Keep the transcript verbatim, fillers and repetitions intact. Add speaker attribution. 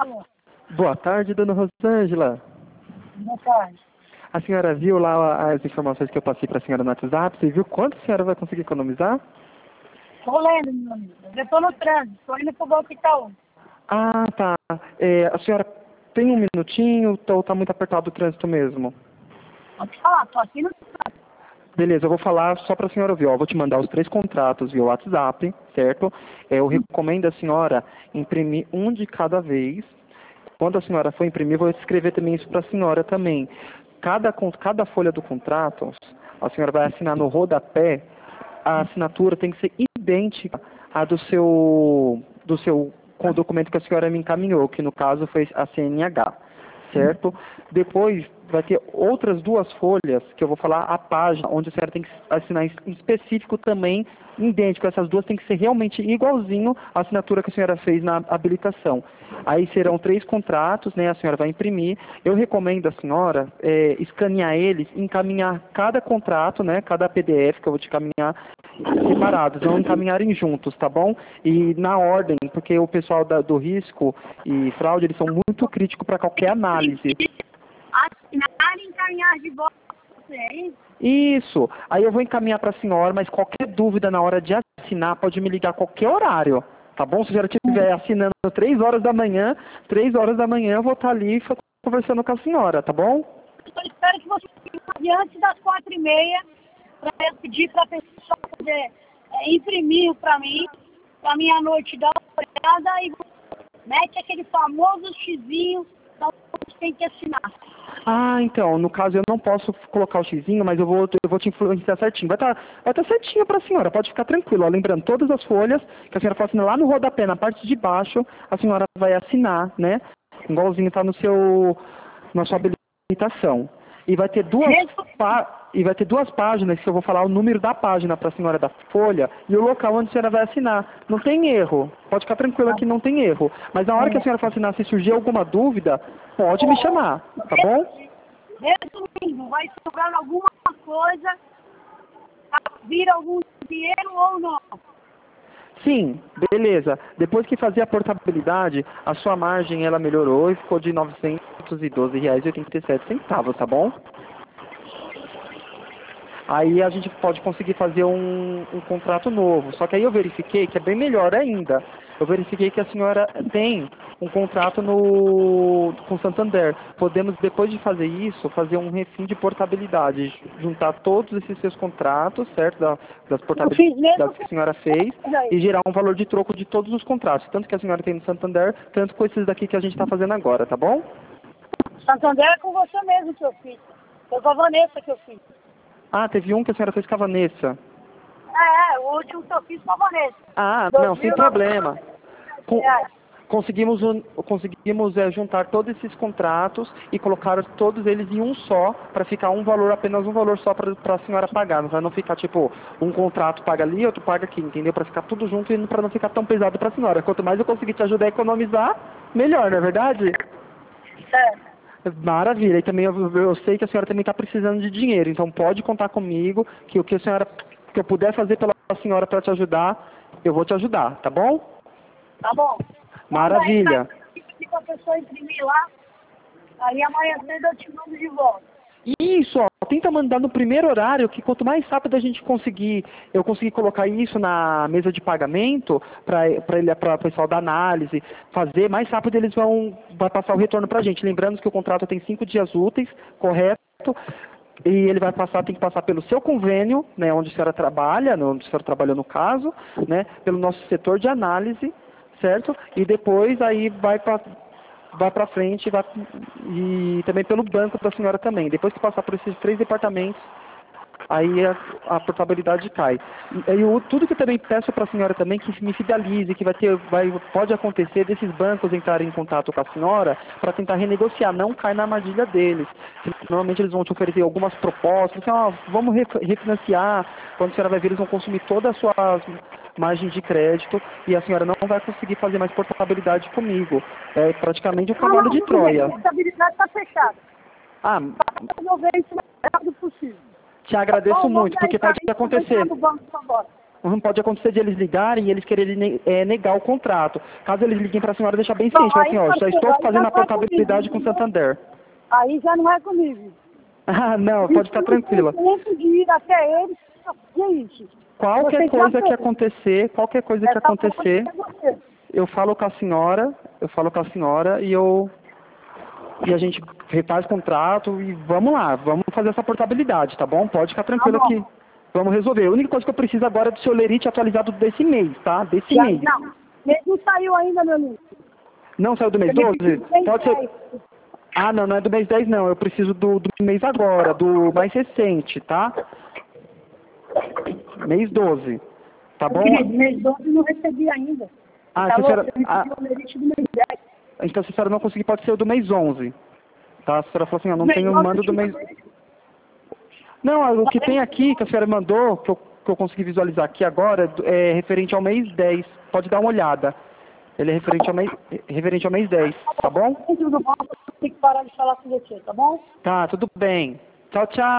Speaker 1: Alô,
Speaker 2: Boa tarde, dona Rosângela.
Speaker 1: boa tarde.
Speaker 2: A senhora viu lá as informações que eu passei para a senhora no WhatsApp? Você viu quanto a senhora vai conseguir economizar?
Speaker 1: Tô lendo, meu amigo. Eu tô no trânsito, tô indo pro Banco Itaú.
Speaker 2: Ah, tá. É, a senhora tem um minutinho ou está muito apertado o trânsito mesmo?
Speaker 1: Pode falar, tô aqui no trânsito.
Speaker 2: Beleza, eu vou falar só para a senhora ouvir. Ó, eu vou te mandar os três contratos via WhatsApp, certo? É, eu recomendo a senhora imprimir um de cada vez. Quando a senhora for imprimir, eu vou escrever também isso para a senhora também. Cada, con- cada folha do contrato, a senhora vai assinar no rodapé, a assinatura tem que ser idêntica à do seu, do seu com o documento que a senhora me encaminhou, que no caso foi a C N H, certo? Depois vai ter outras duas folhas, que eu vou falar a página, onde a senhora tem que assinar em específico também, idêntico. Essas duas tem que ser realmente igualzinho à assinatura que a senhora fez na habilitação. Aí serão três contratos, né? A senhora vai imprimir. Eu recomendo a senhora é, escanear eles e encaminhar cada contrato, né? Cada P D F que eu vou te encaminhar separados, não encaminharem juntos, tá bom? E na ordem, porque o pessoal da, do risco e fraude, eles são muito críticos para qualquer análise.
Speaker 1: Assinar e encaminhar de volta pra você, hein?
Speaker 2: Isso. Aí eu vou encaminhar para a senhora, mas qualquer dúvida na hora de assinar, pode me ligar a qualquer horário, tá bom? Se a senhora estiver assinando três horas da manhã, três horas da manhã eu vou estar ali conversando com a senhora, tá bom?
Speaker 1: Eu espero que você fique antes das quatro e meia para eu pedir para a pessoa poder é, imprimir para mim, para mim à noite dar uma olhada e mete aquele famoso xizinho da onde tem que assinar.
Speaker 2: Ah, então, no caso eu não posso colocar o xizinho, mas eu vou, eu vou te influenciar certinho. Vai estar vai tá certinho para a senhora, pode ficar tranquilo. Ó, lembrando, todas as folhas que a senhora for assinar lá no rodapé, na parte de baixo, a senhora vai assinar, né? Igualzinho está no seu, na sua habilitação. E vai ter duas pá- e vai ter duas páginas que eu vou falar o número da página para a senhora da folha e o local onde a senhora vai assinar. Não tem erro. Pode ficar tranquila que não tem erro. Mas na hora que a senhora for assinar, se surgir alguma dúvida, pode me chamar, tá bom?
Speaker 1: Resumindo, vai sobrar alguma coisa, vir algum dinheiro ou não.
Speaker 2: Sim, beleza. Depois que fazer a portabilidade, a sua margem ela melhorou e ficou de novecentos e doze reais e oitenta e sete centavos, tá bom? Aí a gente pode conseguir fazer um, um contrato novo. Só que aí eu verifiquei que é bem melhor ainda. Eu verifiquei que a senhora tem um contrato no, com Santander. Podemos, depois de fazer isso, fazer um refim de portabilidade. Juntar todos esses seus contratos, certo? Da, das
Speaker 1: Eu fiz mesmo
Speaker 2: portabilidades que a senhora fez
Speaker 1: daí.
Speaker 2: e gerar um valor de troco de todos os contratos. Tanto que a senhora tem no Santander, tanto com esses daqui que a gente está fazendo agora, tá bom?
Speaker 1: Santander é com você mesmo que eu fiz. Foi com a Vanessa que eu fiz.
Speaker 2: Ah, teve um que a senhora fez com a Vanessa.
Speaker 1: É, é, o último que eu fiz com a Vanessa.
Speaker 2: Ah, não, sem problema. Com- conseguimos un- conseguimos é, juntar todos esses contratos e colocar todos eles em um só, para ficar um valor, apenas um valor só para a senhora pagar. Para não ficar tipo, um contrato paga ali, outro paga aqui, entendeu? Para ficar tudo junto e para não ficar tão pesado para a senhora. Quanto mais eu conseguir te ajudar a economizar, melhor, não é verdade?
Speaker 1: Certo.
Speaker 2: Maravilha. E também eu, eu sei que a senhora também está precisando de dinheiro, então pode contar comigo que o que a senhora, que eu puder fazer pela senhora para te ajudar, eu vou te ajudar, tá bom?
Speaker 1: Tá bom.
Speaker 2: Maravilha.
Speaker 1: Se a pessoa imprimir lá, aí amanhã cedo eu te mando de volta.
Speaker 2: Isso, ó, tenta mandar no primeiro horário, que quanto mais rápido a gente conseguir, eu conseguir colocar isso na mesa de pagamento, para ele, para o pessoal da análise fazer, mais rápido eles vão vai passar o retorno para a gente. Lembrando que o contrato tem cinco dias úteis, correto? E ele vai passar, tem que passar pelo seu convênio, né, onde a senhora trabalha, onde a senhora trabalhou no caso, né, pelo nosso setor de análise, certo? E depois aí vai para vai para frente vai, e também pelo banco da senhora também. Depois que passar por esses três departamentos, aí a, a portabilidade cai. E eu, tudo que eu também peço para a senhora também, que me fidelize, que vai ter, vai, pode acontecer desses bancos entrarem em contato com a senhora para tentar renegociar, não cai na armadilha deles. Normalmente eles vão te oferecer algumas propostas, assim, ó, vamos refinanciar, quando a senhora vai ver, eles vão consumir todas as suas margens de crédito e a senhora não vai conseguir fazer mais portabilidade comigo. É praticamente um cavalo de Troia.
Speaker 1: A portabilidade está fechada.
Speaker 2: Ah,
Speaker 1: Para resolver isso o mais rápido possível.
Speaker 2: te agradeço
Speaker 1: Bom, vamos
Speaker 2: muito,
Speaker 1: dar
Speaker 2: porque
Speaker 1: isso
Speaker 2: pode
Speaker 1: aí, eu vou
Speaker 2: acontecer.
Speaker 1: entrar no banco agora.
Speaker 2: não pode acontecer de eles ligarem e eles quererem ne- é, negar o contrato. Caso eles liguem para a senhora, deixar bem ciente, fala assim, ó, já estou fazendo a portabilidade com o Santander.
Speaker 1: Aí já não é comigo.
Speaker 2: Ah, não, pode ficar tranquila.
Speaker 1: Eu tenho de ir até eles, gente.
Speaker 2: Qualquer coisa que acontecer, qualquer coisa que acontecer,
Speaker 1: Você.
Speaker 2: eu falo com a senhora, eu falo com a senhora e eu e a gente refaz o contrato e vamos lá, vamos fazer essa portabilidade, tá bom? Pode ficar tranquila
Speaker 1: Tá bom.
Speaker 2: que vamos resolver. A única coisa que eu preciso agora é do seu lerite atualizado desse mês, tá? Desse
Speaker 1: Já,
Speaker 2: mês.
Speaker 1: não, mês não saiu ainda, meu amigo.
Speaker 2: Não saiu do mês
Speaker 1: Você me
Speaker 2: doze?
Speaker 1: pediu mês
Speaker 2: Pode ser.
Speaker 1: dez.
Speaker 2: Ah, não, não é do mês dez não. Eu preciso do, do mês agora, do mais recente, tá? Mês doze. Tá bom?
Speaker 1: Querido, mês doze não recebi ainda.
Speaker 2: Ah,
Speaker 1: Tá
Speaker 2: se a
Speaker 1: louco?
Speaker 2: senhora,
Speaker 1: Eu recebi
Speaker 2: ah,
Speaker 1: o lerite do mês dez.
Speaker 2: então se a senhora não conseguir, pode ser o do mês onze. Tá? A senhora falou assim, eu não
Speaker 1: Mês
Speaker 2: tenho
Speaker 1: doze
Speaker 2: mando do mês... Não, o que tem aqui, que a senhora mandou, que eu, que eu consegui visualizar aqui agora, é referente ao mês dez. Pode dar uma olhada. Ele é referente ao mês, referente ao mês dez, tá bom?
Speaker 1: Tudo bom, eu tenho que parar de falar com você, tá bom?
Speaker 2: Tá, tudo bem. Tchau, tchau.